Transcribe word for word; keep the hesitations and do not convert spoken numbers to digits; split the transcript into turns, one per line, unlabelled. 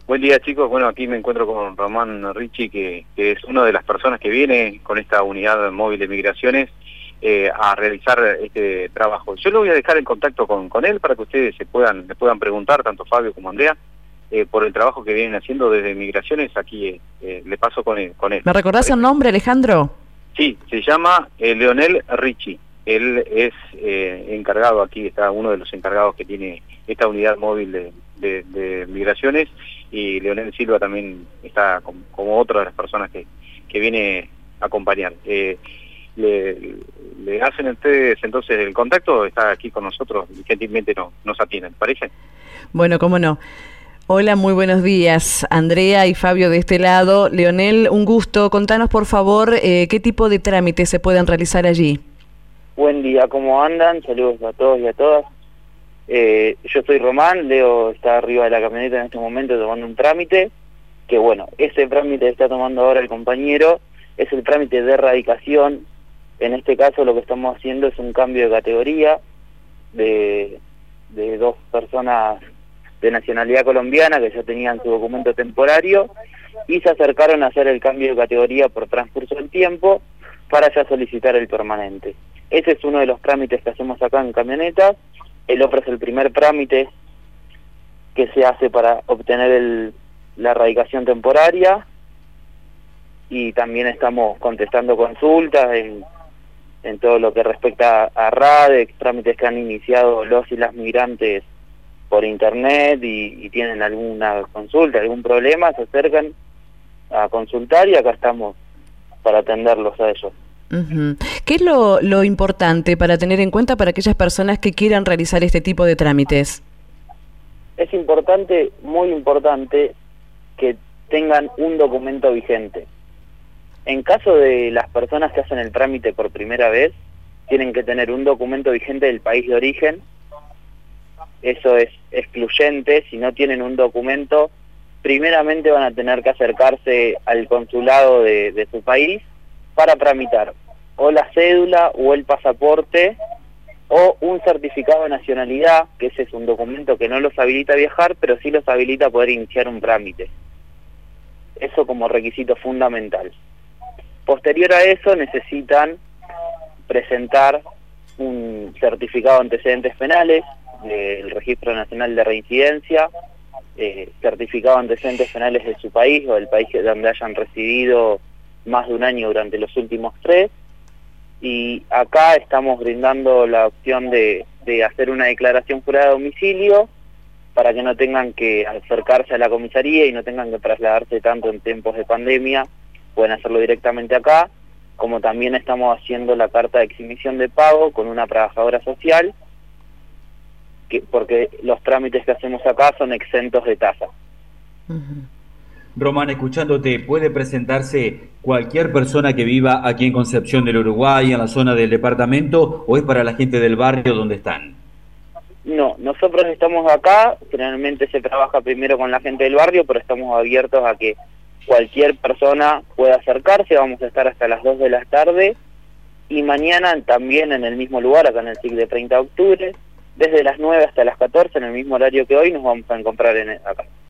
Buen día, chicos. Bueno, aquí me encuentro con Román Ricci, que, que es una de las personas que viene con esta unidad móvil de migraciones eh, a realizar este trabajo. Yo lo voy a dejar en contacto con, con él para que ustedes se puedan, le puedan preguntar, tanto Fabio como Andrea, eh, por el trabajo que vienen haciendo desde migraciones. Aquí eh, eh, le paso con él. Con él.
¿Me recordás el nombre, Alejandro?
Sí, se llama eh, Leonel Ricci. Él es eh, encargado, aquí está uno de los encargados que tiene esta unidad móvil de, de, de migraciones, y Leonel Silva también está como, como otra de las personas que, que viene a acompañar. Eh, le, le hacen ustedes entonces el contacto, está aquí con nosotros y gentilmente no, nos atienden, ¿parece?
Bueno, cómo no. Hola, muy buenos días. Andrea y Fabio de este lado. Leonel, un gusto. Contanos, por favor, eh, qué tipo de trámites se pueden realizar allí.
Buen día, ¿cómo andan? Saludos a todos y a todas. Eh, yo soy Román, Leo está arriba de la camioneta en este momento tomando un trámite, que bueno, ese trámite que está tomando ahora el compañero es el trámite de erradicación. En este caso lo que estamos haciendo es un cambio de categoría de, de dos personas de nacionalidad colombiana que ya tenían su documento temporario y se acercaron a hacer el cambio de categoría por transcurso del tiempo para ya solicitar el permanente. Ese es uno de los trámites que hacemos acá en camionetas. El otro es el primer trámite que se hace para obtener el, la erradicación temporaria, y también estamos contestando consultas en, en todo lo que respecta a RADEX, trámites que han iniciado los y las migrantes por internet y, y tienen alguna consulta, algún problema, se acercan a consultar y acá estamos para atenderlos a ellos.
Uh-huh. ¿Qué es lo, lo importante para tener en cuenta para aquellas personas que quieran realizar este tipo de trámites?
Es importante, muy importante, que tengan un documento vigente. En caso de las personas que hacen el trámite por primera vez, tienen que tener un documento vigente del país de origen. Eso es excluyente. Si no tienen un documento, primeramente van a tener que acercarse al consulado de, de su país para tramitar o la cédula o el pasaporte o un certificado de nacionalidad, que ese es un documento que no los habilita a viajar, pero sí los habilita a poder iniciar un trámite. Eso como requisito fundamental. Posterior a eso necesitan presentar un certificado de antecedentes penales del Registro Nacional de Reincidencia, eh, certificado de antecedentes penales de su país o del país donde hayan residido más de un año durante los últimos tres, y acá estamos brindando la opción de, de hacer una declaración jurada de domicilio para que no tengan que acercarse a la comisaría y no tengan que trasladarse tanto en tiempos de pandemia, pueden hacerlo directamente acá, como también estamos haciendo la carta de exhibición de pago con una trabajadora social, que porque los trámites que hacemos acá son exentos de tasa.
Uh-huh.
Román, escuchándote, ¿puede presentarse cualquier persona que viva aquí en Concepción del Uruguay, en la zona del departamento, o es para la gente del barrio donde están?
No, nosotros estamos acá, generalmente se trabaja primero con la gente del barrio, pero estamos abiertos a que cualquier persona pueda acercarse. Vamos a estar hasta las dos de la tarde, y mañana también en el mismo lugar, acá en el S I C de treinta de octubre, desde las nueve hasta las catorce, en el mismo horario que hoy, nos vamos a encontrar en acá.